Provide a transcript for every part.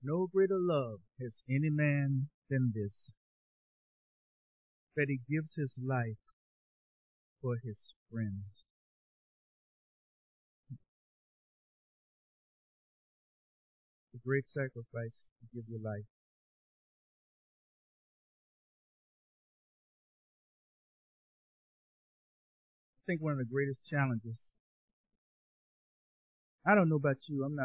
No greater love has any man than this, that he gives his life for his friends. The great sacrifice to give your life. I think one of the greatest challenges, I don't know about you, I'm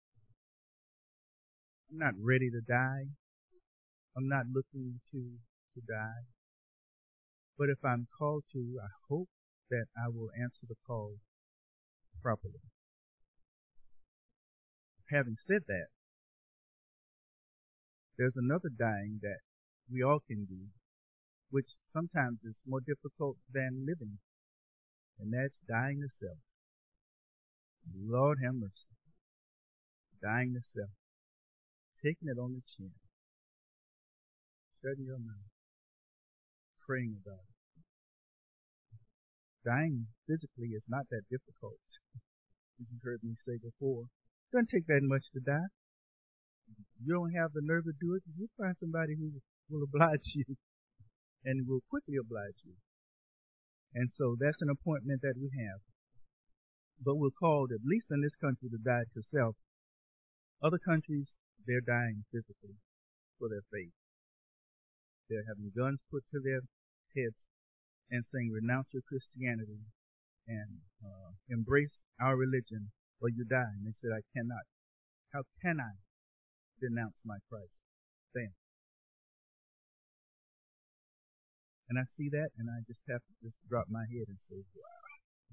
not ready to die. I'm not looking to die. But if I'm called to, I hope that I will answer the call properly. Having said that, there's another dying that we all can do, which sometimes is more difficult than living, and that's dying to self. Lord have mercy. Dying to self. Taking it on the chin. Shutting your mouth. Praying about it. Dying physically is not that difficult, as you've heard me say before. It doesn't take that much to die. You don't have the nerve to do it, you find somebody who will oblige you and will quickly oblige you. And so that's an appointment that we have. But we're called, at least in this country, to die to self. Other countries, they're dying physically for their faith. They're having guns put to their heads and saying, renounce your Christianity and embrace our religion or you die. And they said, I cannot. How can I denounce my Christ? Bam. And I see that, and I just have to just drop my head and say, wow.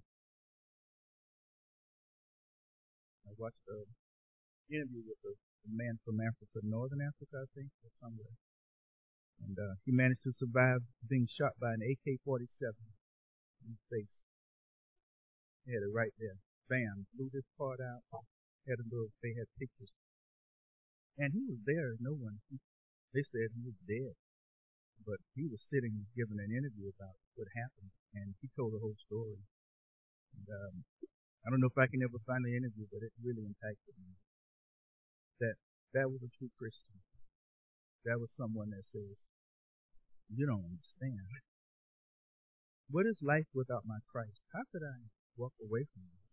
I watched an interview with a man from Africa, Northern Africa, I think, or somewhere. And he managed to survive being shot by an AK-47 in the face. He had it right there. Bam, blew this part out. They had pictures. And he was there, they said he was dead. But he was sitting giving an interview about what happened, and he told the whole story. And, I don't know if I can ever find the interview, but it really impacted me. That was a true Christian. That was someone that says, you don't understand. What is life without my Christ? How could I walk away from it?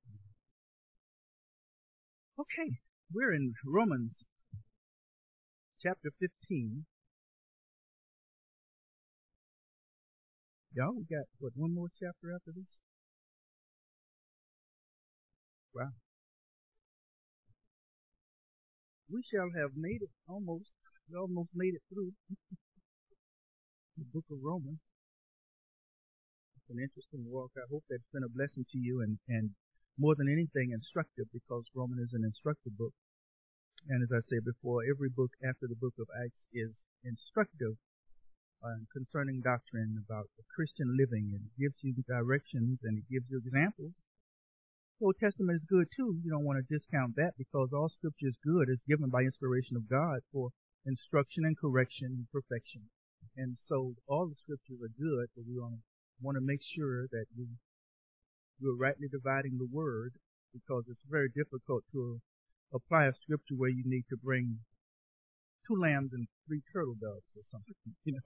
Okay, we're in Romans chapter 15. Y'all, we got, one more chapter after this? Wow. We shall have made it almost. We almost made it through the book of Romans. It's an interesting walk. I hope that's been a blessing to you and more than anything instructive, because Romans is an instructive book. And as I said before, every book after the book of Acts is instructive concerning doctrine about the Christian living, and it gives you directions and it gives you examples. The Old Testament is good too. You don't want to discount that, because all scripture is good. It's given by inspiration of God for instruction and correction and perfection. And so all the scriptures are good, but we want to make sure that we're rightly dividing the word, because it's very difficult to apply a scripture where you need to bring 2 lambs and 3 turtle doves or something.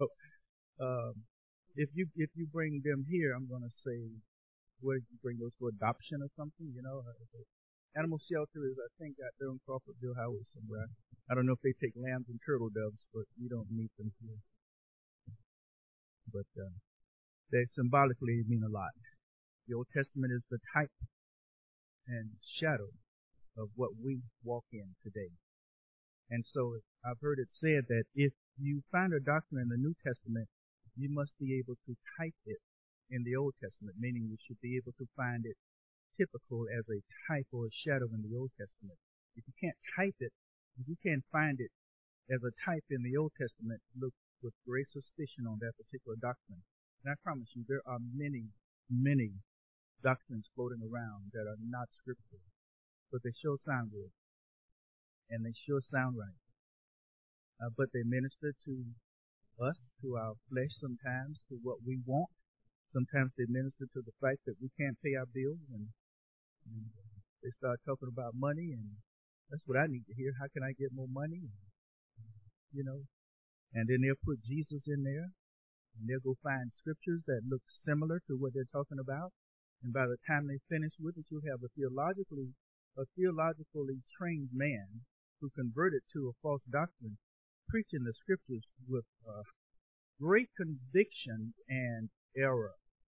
If you bring them here, I'm going to say, where did you bring those for adoption or something? Animal shelter is, I think, out there on Crawfordville Highway somewhere. I don't know if they take lambs and turtle doves, but we don't need them here. But they symbolically mean a lot. The Old Testament is the type and shadow of what we walk in today. And so I've heard it said that if you find a doctrine in the New Testament, you must be able to type it in the Old Testament, meaning you should be able to find it typical as a type or a shadow in the Old Testament. If you can't type it, if you can't find it as a type in the Old Testament, look with great suspicion on that particular doctrine. And I promise you, there are many, many doctrines floating around that are not scriptural, but they sure sound good, and they sure sound right. But they minister to us, to our flesh sometimes, to what we want. Sometimes they minister to the fact that we can't pay our bills, and they start talking about money, and That's what I need to hear. How can I get more money? You know, and then they'll put Jesus in there, and they'll go find scriptures that look similar to what they're talking about. And by the time they finish with it, you'll have a theologically trained man who converted to a false doctrine, preaching the scriptures with great conviction and error.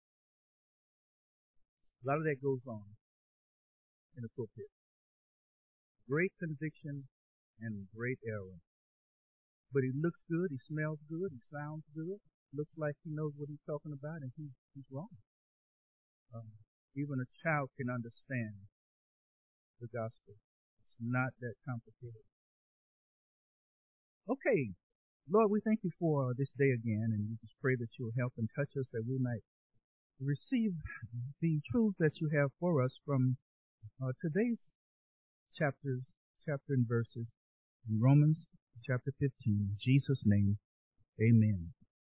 A lot of that goes on in the pulpit. Great conviction and great error. But he looks good, he smells good, he sounds good, looks like he knows what he's talking about, and he's wrong. Even a child can understand the gospel. It's not that complicated. Okay, Lord, we thank you for this day again, and we just pray that you'll help and touch us, that we might receive the truths that you have for us from today's chapter and verses in Romans chapter 15. In Jesus' name, amen.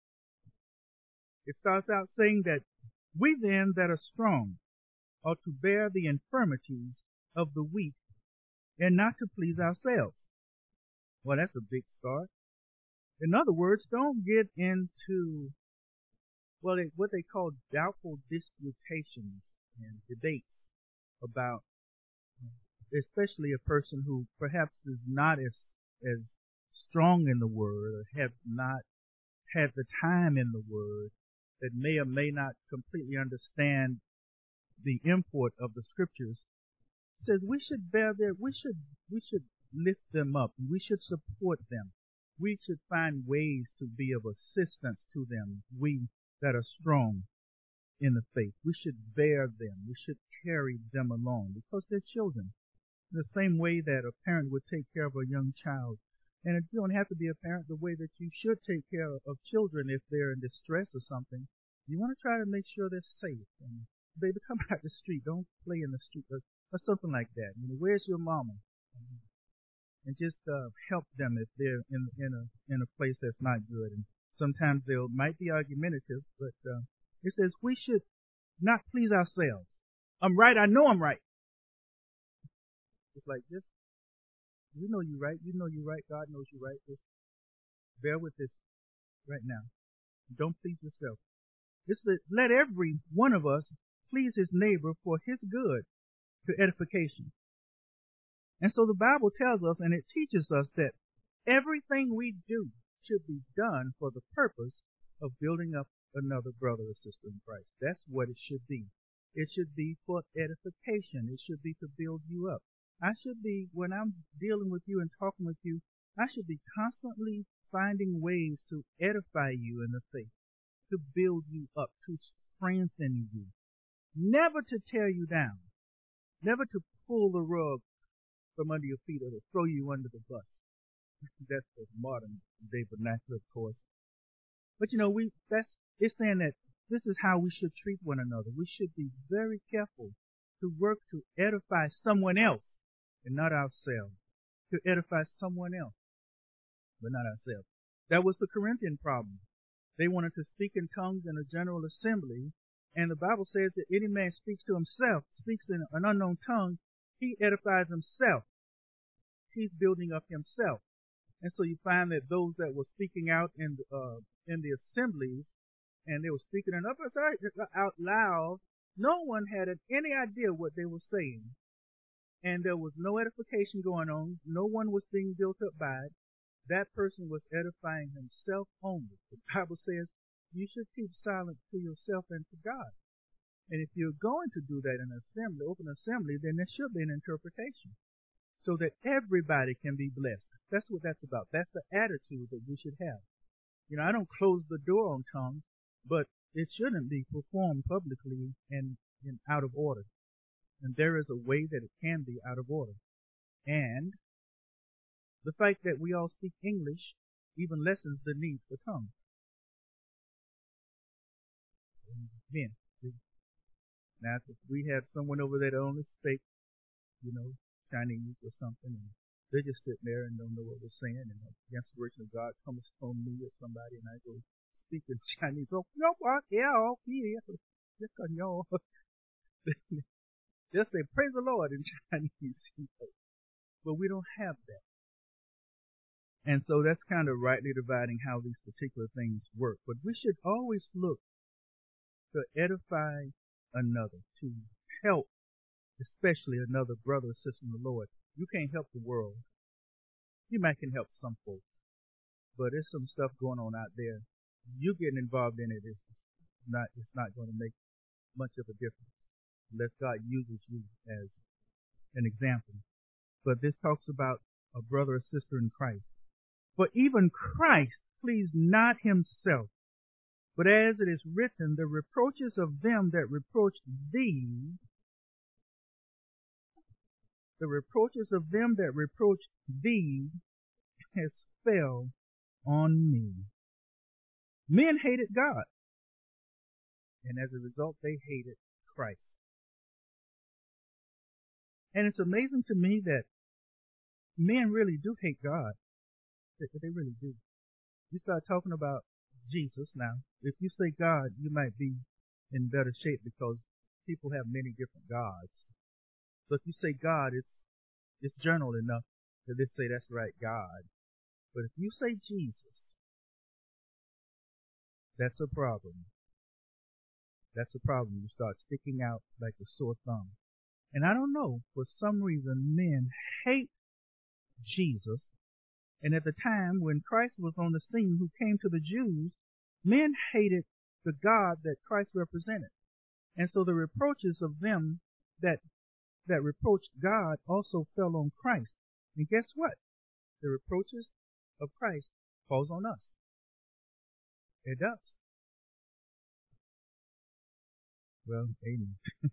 It starts out saying that we then that are strong ought to bear the infirmities of the weak and not to please ourselves. Well, that's a big start. In other words, don't get into what they call doubtful disputations and debates about, especially a person who perhaps is not as strong in the Word, or have not had the time in the Word, that may or may not completely understand the import of the Scriptures. It says we should we should lift them up. We should support them. We should find ways to be of assistance to them, we that are strong in the faith. We should bear them. We should carry them along because they're children. The same way that a parent would take care of a young child. And you don't have to be a parent the way that you should take care of children if they're in distress or something. You want to try to make sure they're safe. And baby, come out the street. Don't play in the street or something like that. You know, where's your mama? And just help them if they're in a place that's not good. And sometimes they might be argumentative, but it says we should not please ourselves. I'm right. I know I'm right. It's like this. You know you're right. You know you're right. God knows you're right. Just bear with this right now. Don't please yourself. It's that let every one of us please his neighbor for his good to edification. And so the Bible tells us, and it teaches us, that everything we do should be done for the purpose of building up another brother or sister in Christ. That's what it should be. It should be for edification. It should be to build you up. I should be, when I'm dealing with you and talking with you, I should be constantly finding ways to edify you in the faith, to build you up, to strengthen you, never to tear you down, never to pull the rug from under your feet or to throw you under the bus. That's the modern day vernacular, of course. But you know, it's saying that this is how we should treat one another. We should be very careful to work to edify someone else and not ourselves. To edify someone else, but not ourselves. That was the Corinthian problem. They wanted to speak in tongues in a general assembly, and the Bible says that any man speaks to himself, speaks in an unknown tongue, he edifies himself. He's building up himself. And so you find that those that were speaking out in the assemblies, and they were speaking out loud, no one had any idea what they were saying. And there was no edification going on. No one was being built up by it. That person was edifying himself only. The Bible says you should keep silent to yourself and to God. And if you're going to do that in an assembly, open assembly, then there should be an interpretation so that everybody can be blessed. That's what that's about. That's the attitude that we should have. You know, I don't close the door on tongues, but it shouldn't be performed publicly and out of order. And there is a way that it can be out of order. And the fact that we all speak English even lessens the need for tongues. Amen. Now, if we had someone over there that only spake, you know, Chinese or something, and they're just sitting there and don't know what we're saying, and the inspiration of God comes from me or somebody, and I go speak in Chinese. Oh, no, just say, praise the Lord in Chinese. but we don't have that. And so that's kind of rightly dividing how these particular things work. But we should always look to edify another, to help, especially another brother or sister in the Lord. You can't help the world. You might can help some folks, but there's some stuff going on out there. You getting involved in it's not going to make much of a difference unless God uses you as an example. But this talks about a brother or sister in Christ. For even Christ pleased not himself, but as it is written, the reproaches of them that reproached thee, has fell on me. Men hated God, and as a result, they hated Christ. And it's amazing to me that men really do hate God. They really do. You start talking about Jesus now. If you say God, you might be in better shape because people have many different gods. So if you say God, it's general enough that they say that's right, God. But if you say Jesus, that's a problem. That's a problem. You start sticking out like a sore thumb. And I don't know, for some reason, men hate Jesus. And at the time when Christ was on the scene who came to the Jews, men hated the God that Christ represented. And so the reproaches of them that reproached God also fell on Christ. And guess what? The reproaches of Christ falls on us. It does. Well, amen.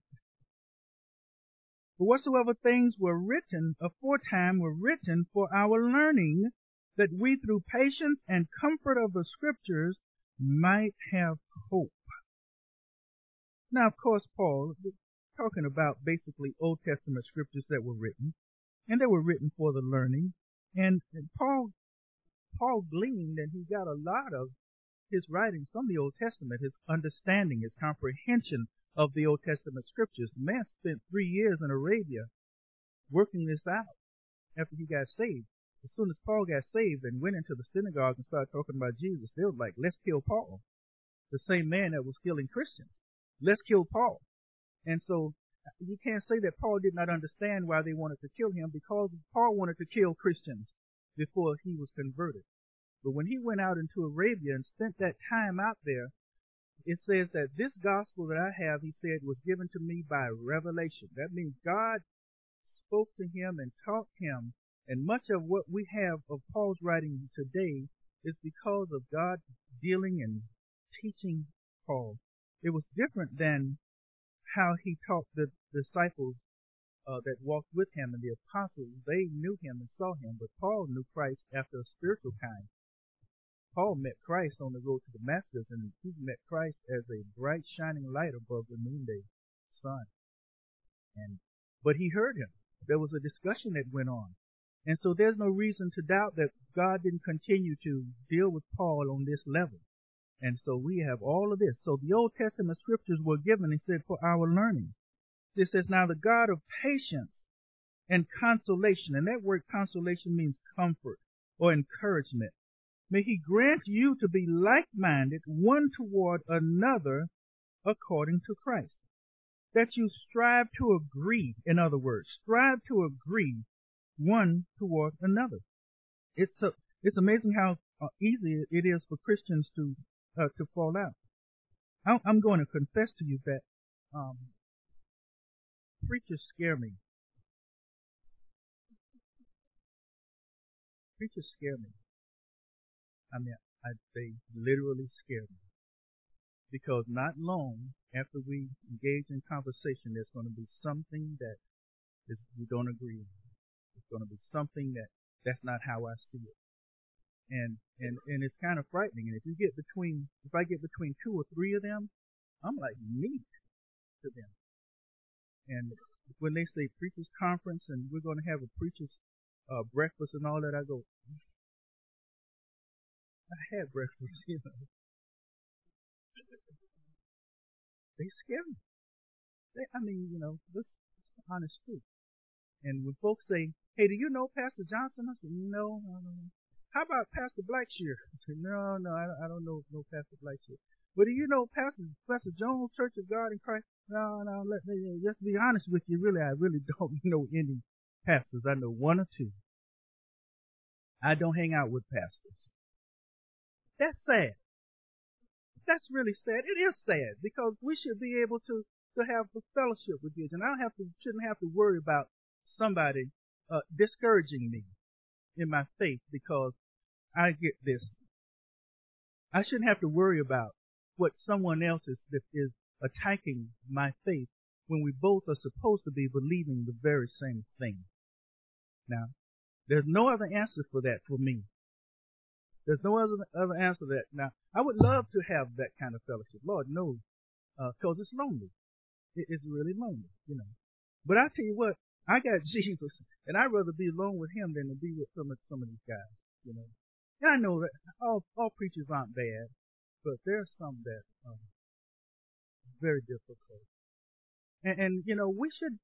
For whatsoever things were written aforetime were written for our learning, that we through patience and comfort of the Scriptures might have hope. Now, of course, Paul is talking about basically Old Testament scriptures that were written, and they were written for the learning. And Paul gleaned, and he got a lot of his writings from the Old Testament, his understanding, his comprehension of the Old Testament scriptures. The man spent 3 years in Arabia working this out after he got saved. As soon as Paul got saved and went into the synagogue and started talking about Jesus, they were like, let's kill Paul. The same man that was killing Christians. Let's kill Paul. And so you can't say that Paul did not understand why they wanted to kill him, because Paul wanted to kill Christians before he was converted. But when he went out into Arabia and spent that time out there, it says that this gospel that I have, he said, was given to me by revelation. That means God spoke to him and taught him. And much of what we have of Paul's writing today is because of God dealing and teaching Paul. It was different than how he taught the disciples that walked with him, and the apostles. They knew him and saw him, but Paul knew Christ after a spiritual kind. Paul met Christ on the road to Damascus, and he met Christ as a bright shining light above the noonday sun. But he heard him. There was a discussion that went on. And so there's no reason to doubt that God didn't continue to deal with Paul on this level. And so we have all of this. So the Old Testament scriptures were given, he said, for our learning. It says, now the God of patience and consolation, and that word consolation means comfort or encouragement. May he grant you to be like-minded one toward another according to Christ. That you strive to agree, in other words, strive to agree one toward another. It's amazing how easy it is for Christians to fall out. I'm going to confess to you that preachers scare me. Preachers scare me. I mean, they literally scare me. Because not long after we engage in conversation, there's going to be something that we don't agree on. It's going to be something that's not how I see it. And it's kind of frightening. And if I get between 2 or 3 of them, I'm like meat to them. And when they say preachers conference and we're going to have a preachers breakfast and all that, I go, I had breakfast, you know. They scare me. This is honest truth. And when folks say, hey, do you know Pastor Johnson? I said, no. How about Pastor Blackshear? I said, no, I don't know Pastor Blackshear. But do you know Pastor Jones, Church of God in Christ? No, let me just be honest with you. Really, I really don't know any pastors. I know one or two. I don't hang out with pastors. That's sad. That's really sad. It is sad because we should be able to have a fellowship with you. And I shouldn't have to worry about somebody discouraging me in my faith because I get this. I shouldn't have to worry about what someone else is attacking my faith when we both are supposed to be believing the very same thing. Now, there's no other answer for that for me. There's no other answer to that. Now, I would love to have that kind of fellowship. Lord knows, because it's lonely. It's really lonely, you know. But I tell you what, I got Jesus, and I'd rather be alone with Him than to be with some of these guys, you know. And I know that all preachers aren't bad, but there are some that are very difficult. And you know, we should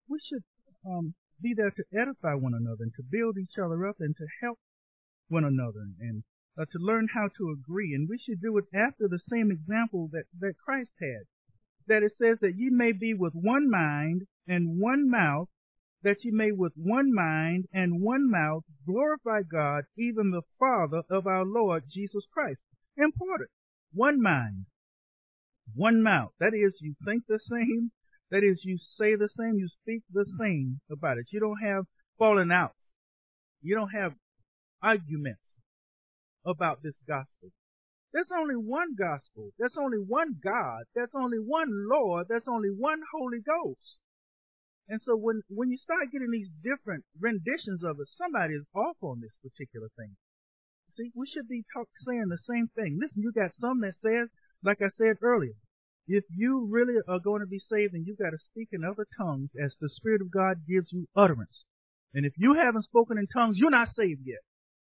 be there to edify one another and to build each other up and to help one another and to learn how to agree. And we should do it after the same example that Christ had. That it says that ye may be with one mind and one mouth, that ye may with one mind and one mouth glorify God, even the Father of our Lord Jesus Christ. Important. One mind, one mouth. That is, you think the same. That is, you say the same. You speak the same about it. You don't have falling out. You don't have arguments about this gospel. There's only one gospel. There's only one God. There's only one Lord. There's only one Holy Ghost. And so when you start getting these different renditions of it, somebody is off on this particular thing. See, we should be saying the same thing. Listen, you got some that says, like I said earlier, if you really are going to be saved, then you've got to speak in other tongues as the Spirit of God gives you utterance. And if you haven't spoken in tongues, you're not saved yet.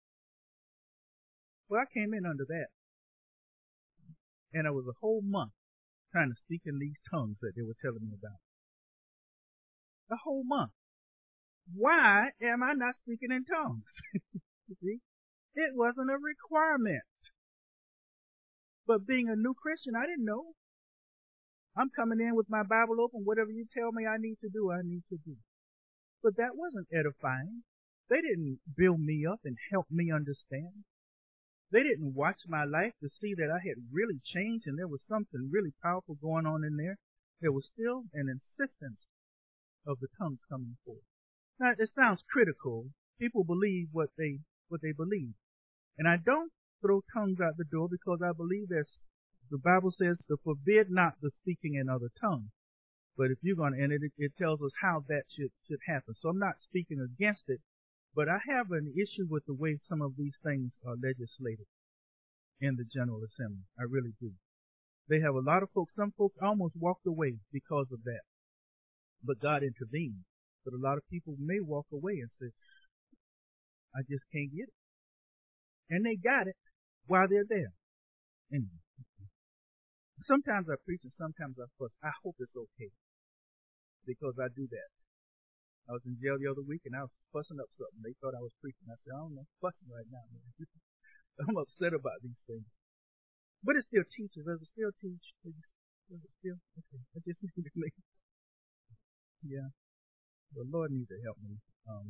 Well, I came in under that. And I was a whole month trying to speak in these tongues that they were telling me about. A whole month. Why am I not speaking in tongues? You see? It wasn't a requirement. But being a new Christian, I didn't know. I'm coming in with my Bible open. Whatever you tell me I need to do, I need to do. But that wasn't edifying. They didn't build me up and help me understand. They didn't watch my life to see that I had really changed and there was something really powerful going on in there. There was still an insistence of the tongues coming forth. Now, it sounds critical. People believe what they believe. And I don't throw tongues out the door because I believe the Bible says to forbid not the speaking in other tongues. But if you're going to, and it tells us how that should happen. So I'm not speaking against it. But I have an issue with the way some of these things are legislated in the General Assembly. I really do. They have a lot of folks, some folks almost walked away because of that. But God intervened. But a lot of people may walk away and say, I just can't get it. And they got it while they're there. Anyway. Sometimes I preach and sometimes I fuss. I hope it's okay. Because I do that. I was in jail the other week and I was fussing up something. They thought I was preaching. I said, I don't know, I'm fussing right now, man. I'm upset about these things. But it still teaches. Does it still teach? Does it still? Okay. I just need to make. Yeah. The Lord needs to help me.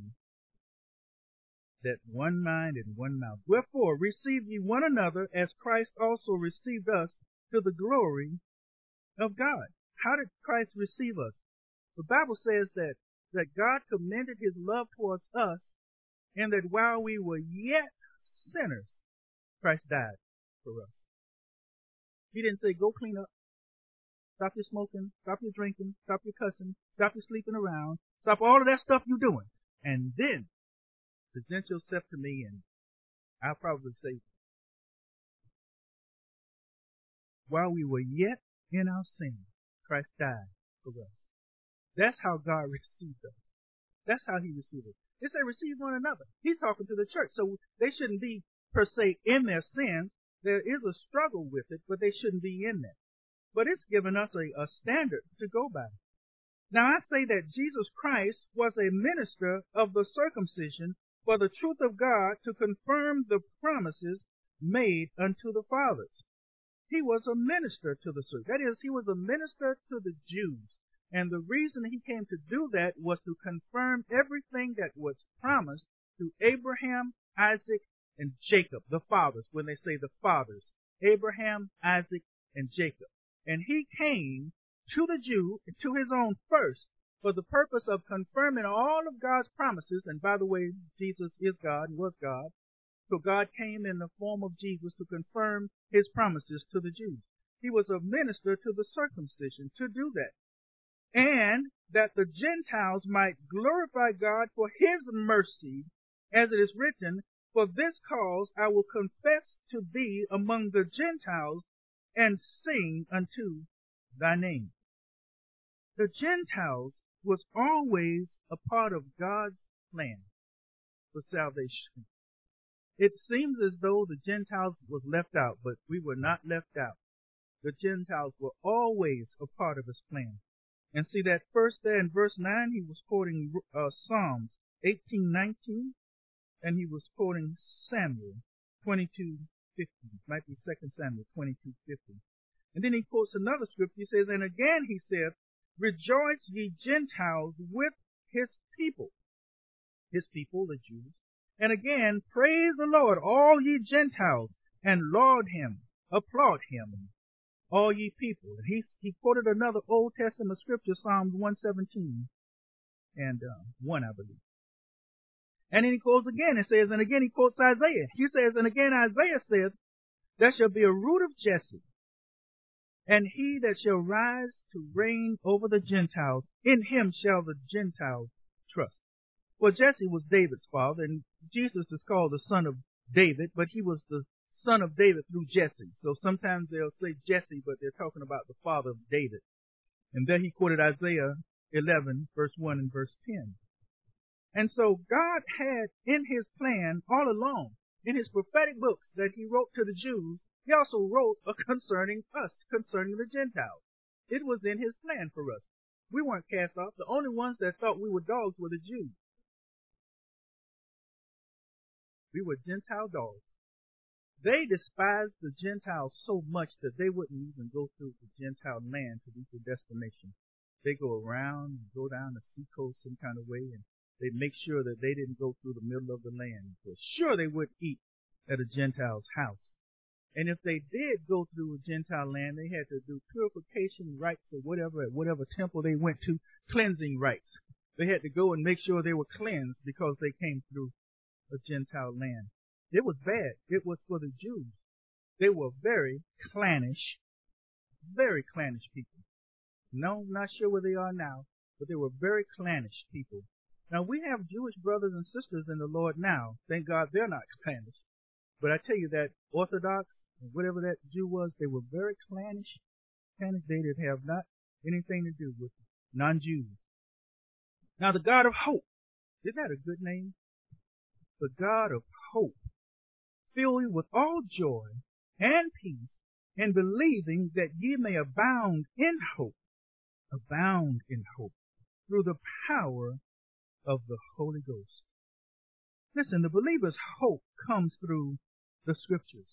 That one mind and one mouth. Wherefore, receive ye one another as Christ also received us to the glory of God. How did Christ receive us? The Bible says that God commended His love towards us, and that while we were yet sinners, Christ died for us. He didn't say, go clean up, stop your smoking, stop your drinking, stop your cussing, stop your sleeping around, stop all of that stuff you're doing, and then present yourself to me, and I'll probably say, while we were yet in our sin, Christ died for us. That's how God received us. That's how He received us. They say receive one another. He's talking to the church. So they shouldn't be, per se, in their sins. There is a struggle with it, but they shouldn't be in that. But it's given us a standard to go by. Now I say that Jesus Christ was a minister of the circumcision for the truth of God to confirm the promises made unto the fathers. He was a minister to the circumcision. That is, he was a minister to the Jews. And the reason he came to do that was to confirm everything that was promised to Abraham, Isaac, and Jacob, the fathers, when they say the fathers. Abraham, Isaac, and Jacob. And he came to the Jew, to his own first, for the purpose of confirming all of God's promises. And by the way, Jesus is God and was God. So God came in the form of Jesus to confirm his promises to the Jews. He was a minister to the circumcision to do that. And that the Gentiles might glorify God for his mercy, as it is written, for this cause I will confess to thee among the Gentiles and sing unto thy name. The Gentiles was always a part of God's plan for salvation. It seems as though the Gentiles was left out, but we were not left out. The Gentiles were always a part of his plan. And see that first there in verse 9, he was quoting Psalms 18:19, and he was quoting Samuel 22:50. Might be 2 Samuel 22:50. And then he quotes another scripture. He says, and again he said, rejoice ye Gentiles with his people, the Jews. And again, praise the Lord, all ye Gentiles, and laud him, applaud him, all ye people. And he quoted another Old Testament scripture, Psalms 117 and 1, I believe. And then he quotes again, it says, and again he quotes Isaiah. He says, and again Isaiah says, there shall be a root of Jesse, and he that shall rise to reign over the Gentiles, in him shall the Gentiles trust. Well, Jesse was David's father, and Jesus is called the son of David, but he was the son of David through Jesse. So sometimes they'll say Jesse, but they're talking about the father of David. And there he quoted Isaiah 11, verse 1 and verse 10. And so God had in his plan all along, in his prophetic books that he wrote to the Jews, he also wrote concerning us, concerning the Gentiles. It was in his plan for us. We weren't cast off. The only ones that thought we were dogs were the Jews. We were Gentile dogs. They despised the Gentiles so much that they wouldn't even go through the Gentile land to reach their destination. They go around and go down the seacoast some kind of way, and they make sure that they didn't go through the middle of the land. For sure they would eat at a Gentile's house. And if they did go through a Gentile land, they had to do purification rites or whatever, at whatever temple they went to, cleansing rites. They had to go and make sure they were cleansed because they came through a Gentile land. It was bad. It was for the Jews. They were very clannish people. No, I'm not sure where they are now, but they were very clannish people. Now, we have Jewish brothers and sisters in the Lord now. Thank God they're not clannish. But I tell you that Orthodox, whatever that Jew was, they were very clannish. They did have not anything to do with non-Jews. Now, the God of hope. Isn't that a good name? The God of hope. Fill you with all joy and peace in believing that ye may abound in hope. Abound in hope through the power of the Holy Ghost. Listen, the believer's hope comes through the Scriptures.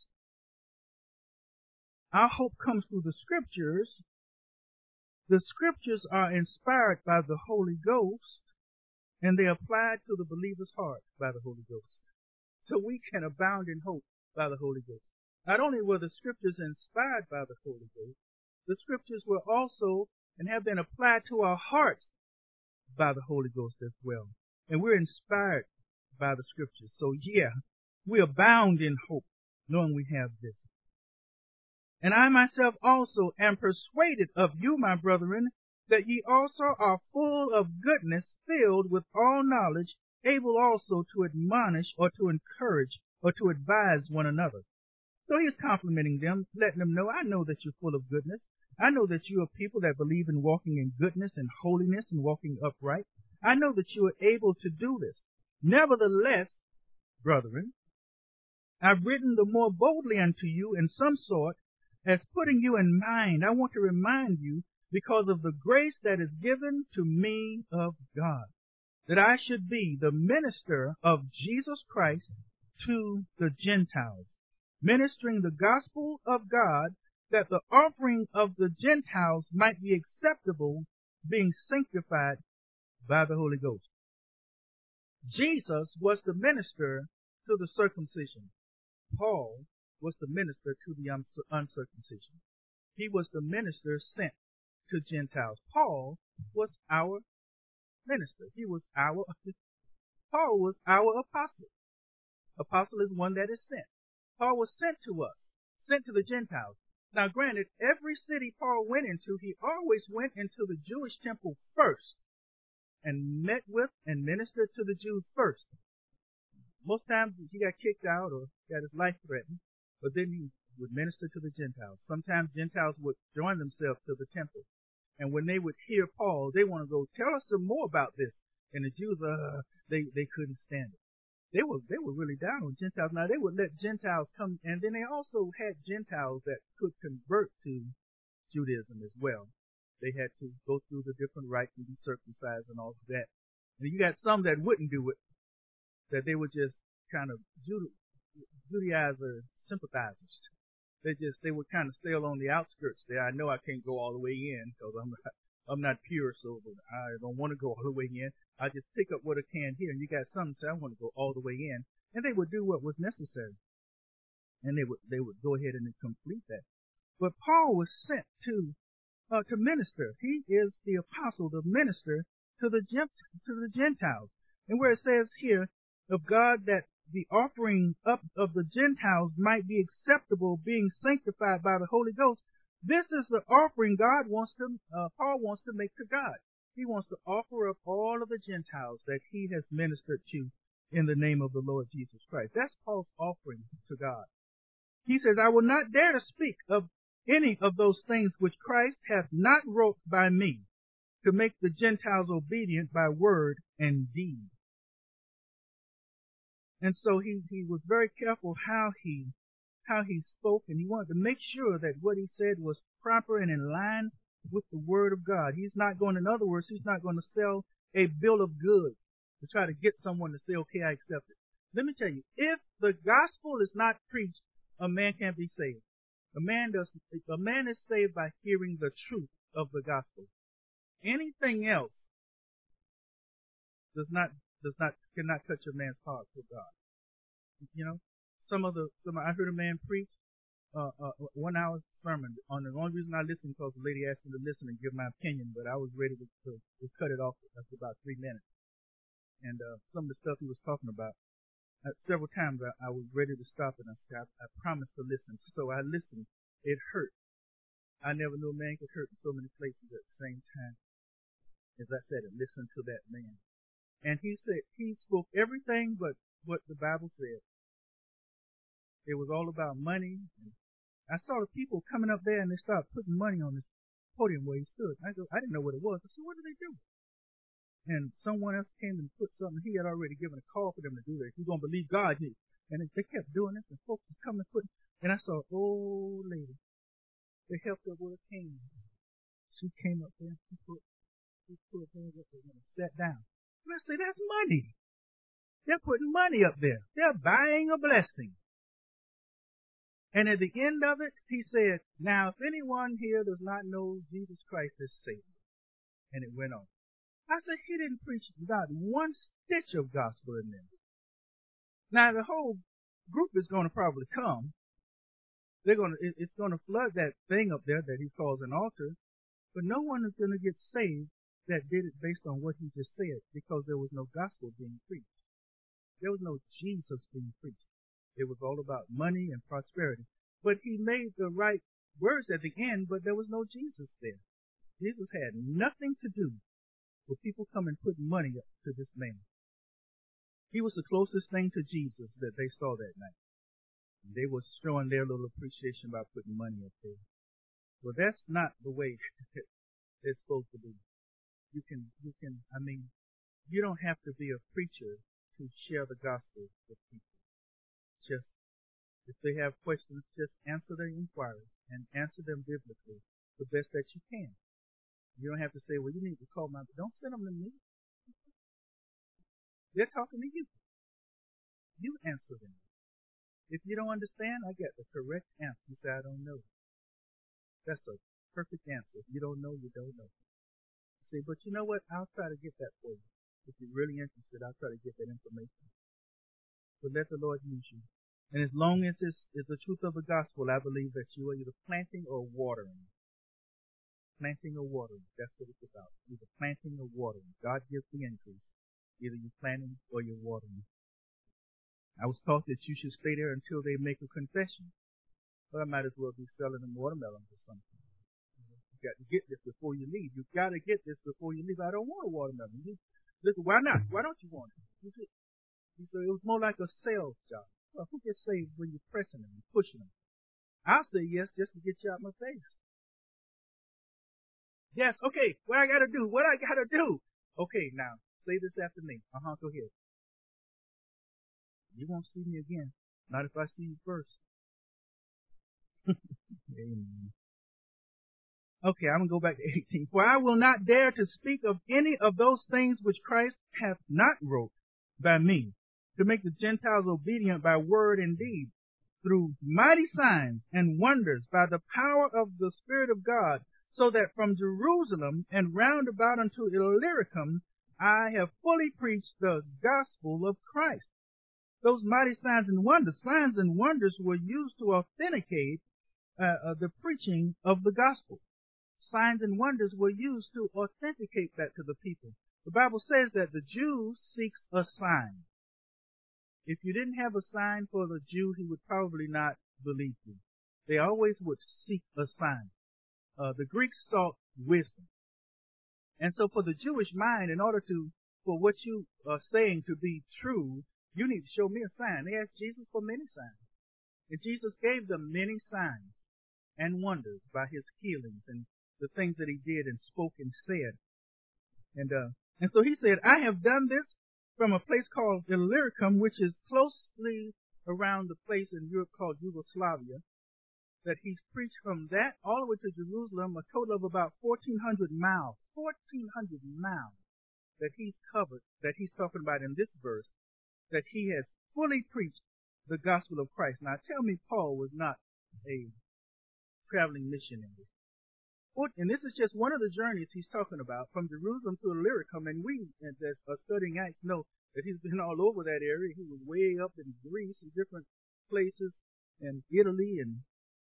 Our hope comes through the Scriptures. The Scriptures are inspired by the Holy Ghost, and they're applied to the believer's heart by the Holy Ghost. So we can abound in hope by the Holy Ghost. Not only were the Scriptures inspired by the Holy Ghost, the Scriptures were also and have been applied to our hearts by the Holy Ghost as well. And we're inspired by the Scriptures. So yeah, we abound in hope, knowing we have this. And I myself also am persuaded of you, my brethren, that ye also are full of goodness, filled with all knowledge, able also to admonish or to encourage or to advise one another. So he's complimenting them, letting them know, I know that you're full of goodness. I know that you are people that believe in walking in goodness and holiness and walking upright. I know that you are able to do this. Nevertheless, brethren, I've written the more boldly unto you in some sort, as putting you in mind. I want to remind you because of the grace that is given to me of God, that I should be the minister of Jesus Christ to the Gentiles, ministering the gospel of God, that the offering of the Gentiles might be acceptable, being sanctified by the Holy Ghost. Jesus was the minister to the circumcision. Paul was the minister to the uncircumcision. He was the minister sent to Gentiles. Paul was our minister. Paul was our apostle. Apostle is one that is sent. Paul was sent to us, sent to the Gentiles. Now granted, every city Paul went into, he always went into the Jewish temple first and met with and ministered to the Jews first. Most times he got kicked out or got his life threatened, but then he would minister to the Gentiles. Sometimes Gentiles would join themselves to the temple. And when they would hear Paul, they want to go, tell us some more about this. And the Jews, they couldn't stand it. They were really down on Gentiles. Now they would let Gentiles come, and then they also had Gentiles that could convert to Judaism as well. They had to go through the different rites and be circumcised and all of that. And you got some that wouldn't do it, that they were just kind of Judaizer sympathizers. They would kind of sail on the outskirts there. I know I can't go all the way in because I'm not pure, so I don't want to go all the way in. I just pick up what I can here. And you got some say, I want to go all the way in. And they would do what was necessary. And they would go ahead and complete that. But Paul was sent to minister. He is the apostle, the minister to the Gentiles. And where it says here of God that the offering up of the Gentiles might be acceptable, being sanctified by the Holy Ghost. This is the offering Paul wants to make to God. He wants to offer up all of the Gentiles that he has ministered to in the name of the Lord Jesus Christ. That's Paul's offering to God. He says, I will not dare to speak of any of those things which Christ hath not wrought by me, to make the Gentiles obedient by word and deed. And so he was very careful how he spoke, and he wanted to make sure that what he said was proper and in line with the Word of God. He's not going to sell a bill of goods to try to get someone to say, okay, I accept it. Let me tell you, if the gospel is not preached, a man can't be saved. A man is saved by hearing the truth of the gospel. Anything else cannot touch a man's heart for God. You know, I heard a man preach 1 hour sermon on the only reason I listened because the lady asked me to listen and give my opinion, but I was ready to cut it off after about 3 minutes. And some of the stuff he was talking about, several times I was ready to stop, and I said, I promised to listen. So I listened. It hurt. I never knew a man could hurt in so many places at the same time. As I said, and listen to that man. And he spoke everything but what the Bible said. It was all about money. And I saw the people coming up there, and they started putting money on this podium where he stood. I didn't know what it was. I said, what do they do? And someone else came and put something. He had already given a call for them to do that. You're going to believe God. And they kept doing this, and folks were coming and putting. And I saw an old lady. They helped her with a cane. She came up there, and she put her hands up there and sat down. And I say, that's money. They're putting money up there. They're buying a blessing. And at the end of it, he said, now, if anyone here does not know Jesus Christ as Savior. And it went on. I said, he didn't preach not one stitch of gospel in there. Now, the whole group is going to probably come. It's going to flood that thing up there that he calls an altar. But no one is going to get saved that did it based on what he just said, because there was no gospel being preached. There was no Jesus being preached. It was all about money and prosperity. But he made the right words at the end, but there was no Jesus there. Jesus had nothing to do with people coming and putting money up to this man. He was the closest thing to Jesus that they saw that night. And they were showing their little appreciation by putting money up there. Well, that's not the way it's supposed to be. You don't have to be a preacher to share the gospel with people. Just, if they have questions, just answer their inquiries and answer them biblically the best that you can. You don't have to say, well, you need to call my, don't send them to me. They're talking to you. You answer them. If you don't understand, I get the correct answer. You say, I don't know. That's a perfect answer. If you don't know, you don't know. See, but you know what? I'll try to get that for you. If you're really interested, I'll try to get that information. But let the Lord use you. And as long as it's the truth of the gospel, I believe that you are either planting or watering. Planting or watering. That's what it's about. Either planting or watering. God gives the increase. Either you're planting or you're watering. I was taught that you should stay there until they make a confession. Well, I might as well be selling them watermelons or something. You got to get this before you leave. You got to get this before you leave. I don't want a watermelon. Listen, why not? Why don't you want it? So it was more like a sales job. Well, who gets saved when you're pressing them and pushing them? I'll say yes just to get you out my face. Yes, okay, what I gotta do? What I gotta do? Okay, now, say this after me. Go ahead. You won't see me again. Not if I see you first. Amen. Okay, I'm going to go back to 18. For I will not dare to speak of any of those things which Christ hath not wrote by me, to make the Gentiles obedient by word and deed, through mighty signs and wonders by the power of the Spirit of God, so that from Jerusalem and round about unto Illyricum I have fully preached the gospel of Christ. Those mighty signs and wonders were used to authenticate the preaching of the gospel. Signs and wonders were used to authenticate that to the people. The Bible says that the Jew seeks a sign. If you didn't have a sign for the Jew, he would probably not believe you. They always would seek a sign. The Greeks sought wisdom. And so for the Jewish mind, in order for what you are saying to be true, you need to show me a sign. They asked Jesus for many signs. And Jesus gave them many signs and wonders by his healings and the things that he did and spoke and said. And so he said, I have done this from a place called Illyricum, which is closely around the place in Europe called Yugoslavia, that he's preached from that all the way to Jerusalem, a total of about 1,400 miles. 1,400 miles that he's covered, that he's talking about in this verse, that he has fully preached the gospel of Christ. Now tell me Paul was not a traveling missionary. And this is just one of the journeys he's talking about, from Jerusalem to Illyricum. And we that are studying Acts know that he's been all over that area. He was way up in Greece and different places, and Italy, and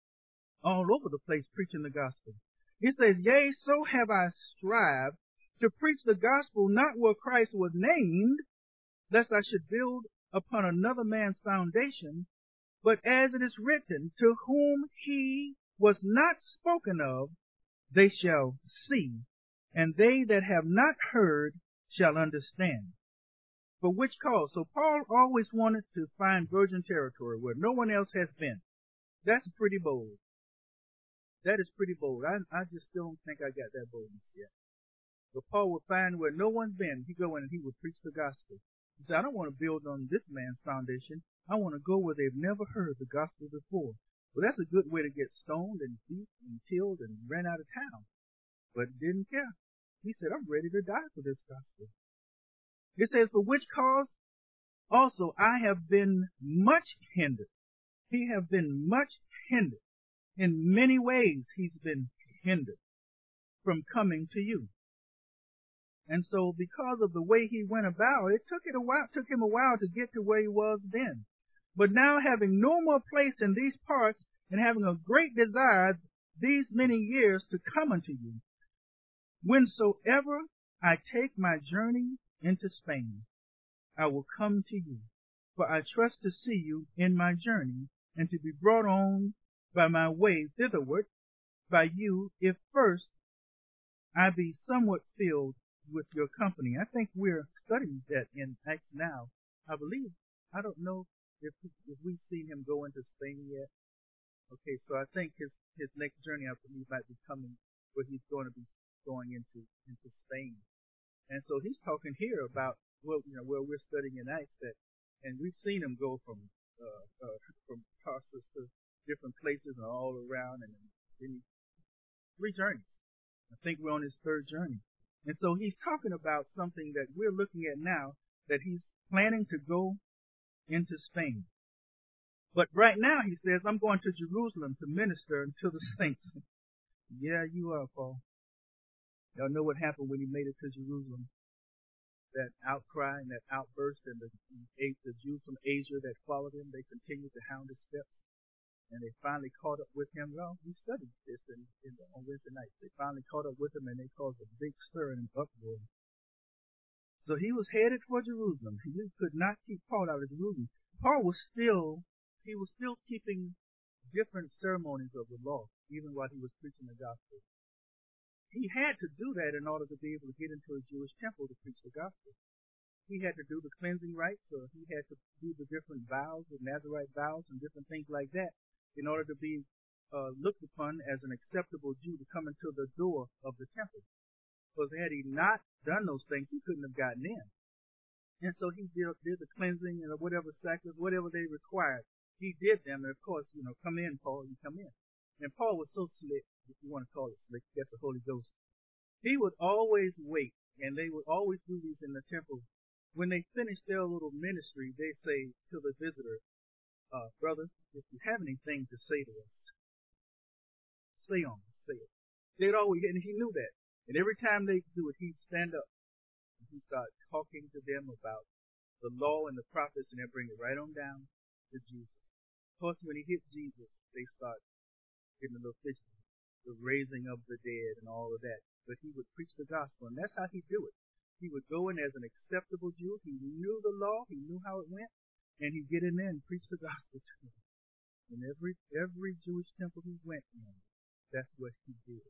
all over the place preaching the gospel. He says, yea, so have I strived to preach the gospel not where Christ was named, lest I should build upon another man's foundation, but as it is written, to whom he was not spoken of, they shall see, and they that have not heard shall understand. For which cause? So Paul always wanted to find virgin territory where no one else has been. That's pretty bold. That is pretty bold. I just don't think I got that boldness yet. But Paul would find where no one's been. He'd go in and he would preach the gospel. He said, I don't want to build on this man's foundation. I want to go where they've never heard the gospel before. Well, that's a good way to get stoned and beat and killed and ran out of town. But he didn't care. He said, I'm ready to die for this gospel. It says, for which cause also I have been much hindered. He have been much hindered. In many ways he's been hindered from coming to you. And so because of the way he went about, it took him a while to get to where he was then. But now having no more place in these parts, and having a great desire these many years to come unto you, whensoever I take my journey into Spain, I will come to you. For I trust to see you in my journey, and to be brought on by my way thitherward by you, if first I be somewhat filled with your company. I think we're studying that in Acts now. I believe, I don't know if we've seen him go into Spain yet. Okay, so I think his next journey, I believe, might be coming where he's going to be going into Spain. And so he's talking here about, well, where we're studying in Acts, and we've seen him go from Tarsus to different places and all around, and then 3 journeys. I think we're on his third journey. And so he's talking about something that we're looking at now, that he's planning to go into Spain. But right now he says, I'm going to Jerusalem to minister unto the saints. Yeah, you are, Paul. Y'all know what happened when he made it to Jerusalem. That outcry and that outburst, and the Jews from Asia that followed him, they continued to hound his steps. And they finally caught up with him. Well, we studied this on Wednesday night. They finally caught up with him, and they caused a big stir and uproar. So he was headed for Jerusalem. He could not keep Paul out of Jerusalem. Paul was still keeping different ceremonies of the law, even while he was preaching the gospel. He had to do that in order to be able to get into a Jewish temple to preach the gospel. He had to do the cleansing rites, or he had to do the different vows, the Nazirite vows, and different things like that, in order to be looked upon as an acceptable Jew to come into the door of the temple. Because had he not done those things, he couldn't have gotten in. And so he did the cleansing and whatever sacrifice, whatever they required. He did them, and of course, come in, Paul, you come in. And Paul was so slick, if you want to call it slick, that's the Holy Ghost. He would always wait, and they would always do these in the temple. When they finished their little ministry, they say to the visitor, brother, if you have anything to say to us, say it. They'd always, and he knew that. And every time they do it, he'd stand up and he'd start talking to them about the law and the prophets, and they'd bring it right on down to Jesus. Of course, when he hit Jesus, they start getting a little fishy, the raising of the dead and all of that. But he would preach the gospel, and that's how he'd do it. He would go in as an acceptable Jew. He knew the law. He knew how it went. And he'd get in there and preach the gospel to them. In every Jewish temple he went in, that's what he did.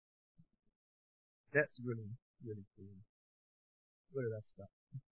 That's really, really cool. Where did I stop?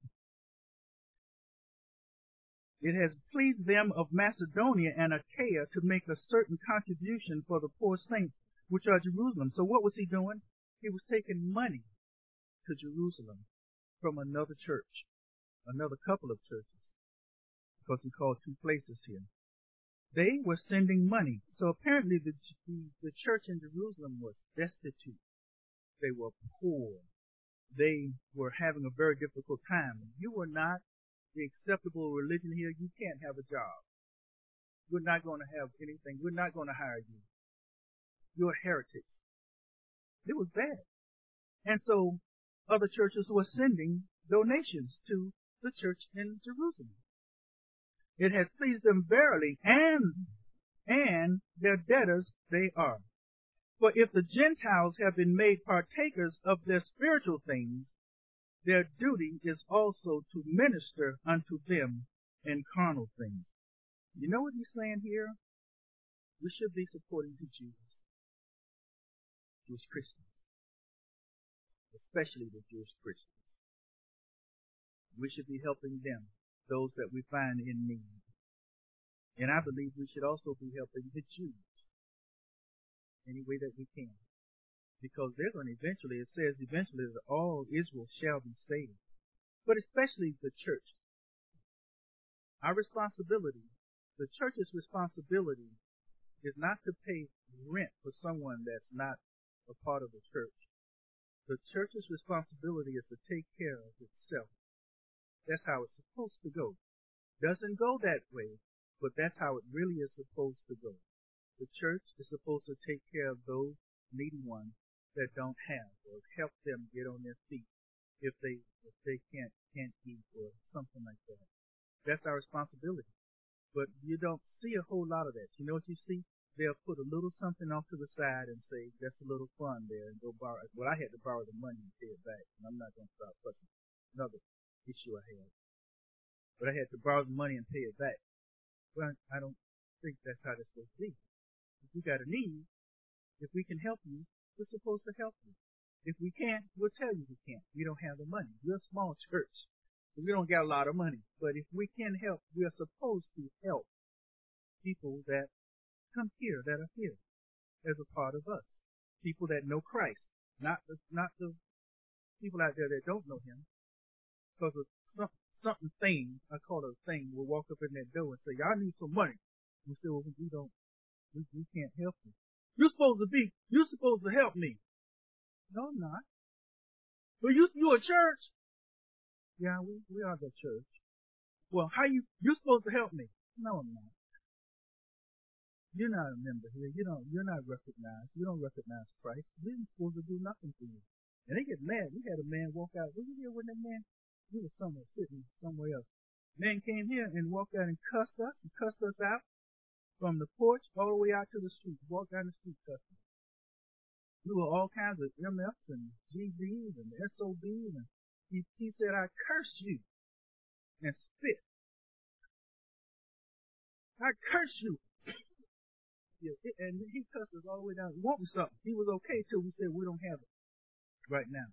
It has pleased them of Macedonia and Achaia to make a certain contribution for the poor saints which are Jerusalem. So what was he doing? He was taking money to Jerusalem from another church, another couple of churches, because he called two places here. They were sending money. So apparently the church in Jerusalem was destitute. They were poor. They were having a very difficult time. You were not the acceptable religion here. You can't have a job. We're not going to have anything. We're not going to hire you. You're heretics. It was bad. And so other churches were sending donations to the church in Jerusalem. It has pleased them verily, and their debtors they are. For if the Gentiles have been made partakers of their spiritual things, their duty is also to minister unto them in carnal things. You know what he's saying here? We should be supporting the Jews, Jewish Christians, especially the Jewish Christians. We should be helping them, those that we find in need. And I believe we should also be helping the Jews any way that we can. Because they're going to eventually, it says eventually that all Israel shall be saved. But especially the church. Our responsibility, the church's responsibility, is not to pay rent for someone that's not a part of the church. The church's responsibility is to take care of itself. That's how it's supposed to go. Doesn't go that way, but that's how it really is supposed to go. The church is supposed to take care of those needy ones that don't have, or help them get on their feet if they can't eat or something like that. That's our responsibility. But you don't see a whole lot of that. You know what you see? They'll put a little something off to the side and say, that's a little fun there, and go borrow. Well, I had to borrow the money and pay it back, and I'm not going to stop fussing. Another issue I had. But I had to borrow the money and pay it back. Well, I don't think that's how it's supposed to be. If you got a need, if we can help you, we're supposed to help you. If we can't, we'll tell you we can't. We don't have the money. We're a small church, so we don't got a lot of money. But if we can help, we are supposed to help people that come here, that are here, as a part of us. People that know Christ, not the people out there that don't know Him. Because of something thing, I call it a thing, will walk up in that door and say, "I need some money." We say, "Well, we can't help you. You're supposed to help me." No, I'm not. Well, you a church? Yeah, we are the church. Well, you're supposed to help me. No, I'm not. You're not a member here. You're not recognized. You don't recognize Christ. We're supposed to do nothing for you. And they get mad. We had a man walk out. Were you here when that man? He was somewhere sitting somewhere else. Man came here and walked out and cussed us out from the porch all the way out to the street. Walked down the street cussing. We were all kinds of MFs and GBs and SOBs, and he said, "I curse you," and spit. "I curse you." Yeah, and he cussed us all the way down. Wanting something. He was okay till we said we don't have it right now.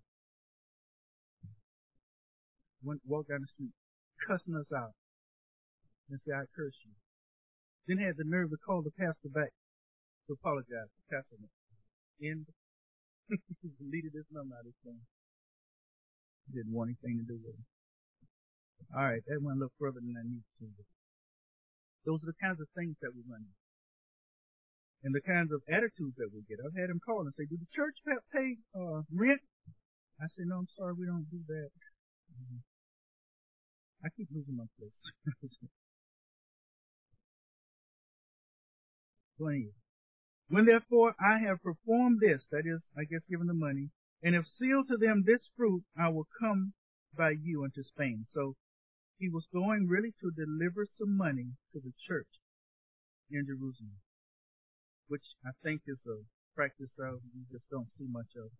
Walked down the street, cussing us out, and said, "I curse you." Then had the nerve to call the pastor back to apologize to Pastor End. He deleted his number out of his phone. Didn't want anything to do with it. All right, that went a little further than I need to. Those are the kinds of things that we run into. And the kinds of attitudes that we get. I've had them call and say, "Do the church pay rent?" I say, "No, I'm sorry, we don't do that." I keep losing my place. 20. "When therefore I have performed this," that is, I guess, given the money, "and have sealed to them this fruit, I will come by you into Spain." So he was going really to deliver some money to the church in Jerusalem, which I think is a practice that we just don't see much of.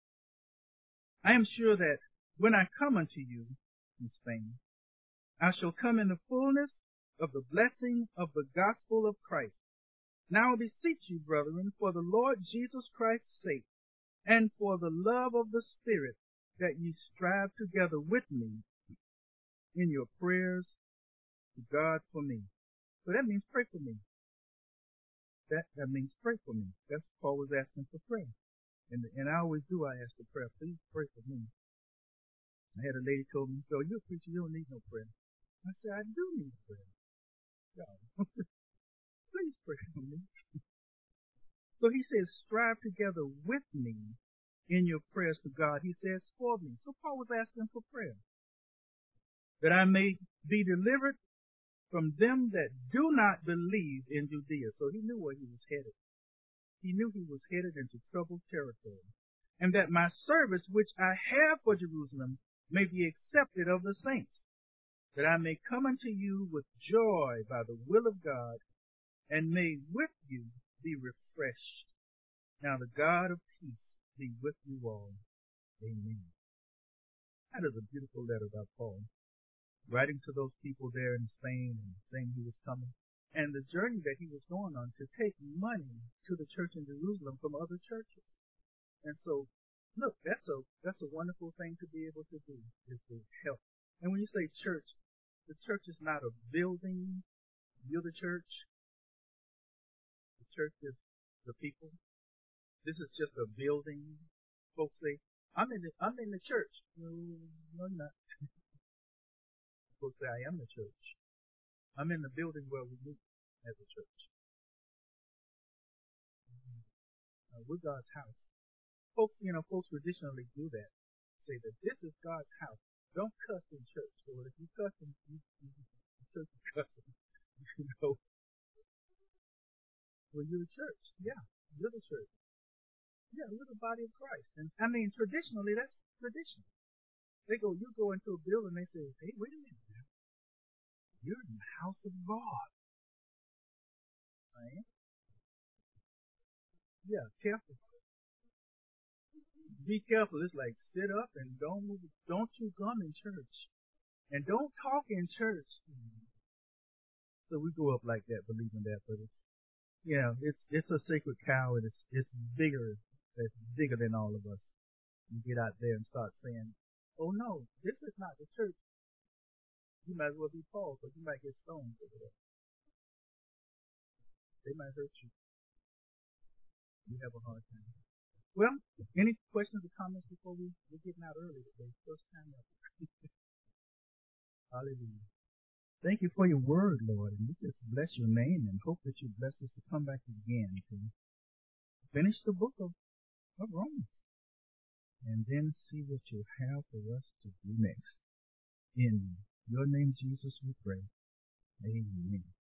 "I am sure that when I come unto you in Spain, I shall come in the fullness of the blessing of the gospel of Christ. Now I beseech you, brethren, for the Lord Jesus Christ's sake, and for the love of the Spirit, that ye strive together with me in your prayers to God for me." So that means pray for me. That means pray for me. That's Paul was asking for prayer. And I always do. I ask for prayer. Please pray for me. I had a lady told me, "So you're a preacher, you don't need no prayer." I said, "I do need prayer. God, please pray for me." So he says, strive together with me in your prayers to God. He says, for me. So Paul was asking for prayer. "That I may be delivered from them that do not believe in Judea." So he knew where he was headed. He knew he was headed into troubled territory. "And that my service which I have for Jerusalem may be accepted of the saints. That I may come unto you with joy by the will of God, and may with you be refreshed. Now the God of peace be with you all. Amen." That is a beautiful letter by Paul, writing to those people there in Spain and saying he was coming, and the journey that he was going on to take money to the church in Jerusalem from other churches. And so, look, that's a wonderful thing to be able to do, is to help. And when you say church, the church is not a building. You're the church. The church is the people. This is just a building. Folks say, I'm in the church." No, you're not. Folks say, "I am the church. I'm in the building where we meet as a church. We're God's house." Folks traditionally do that. Say that this is God's house. Don't cuss in church. Or if you cuss in the church is cussing. Well, you're the church. Yeah, you're the church. Yeah, we're the body of Christ. And I mean, traditionally, that's tradition. You go into a building, they say, "Hey, wait a minute. You're in the house of God." Right? Yeah, careful. Be careful. It's like sit up and don't move. Don't chew gum in church, and don't talk in church. So we go up like that, believing that, but it's a sacred cow, and it's bigger. It's bigger than all of us. You get out there and start saying, "Oh no, this is not the church." You might as well be Paul, because you might get stoned over that. They might hurt you. You have a hard time. Well, any questions or comments before we're getting out early today? First time up. Hallelujah. Thank you for your word, Lord, and we just bless your name and hope that you bless us to come back again to finish the book of Romans. and then see what you have for us to do next. In your name, Jesus, we pray. Amen.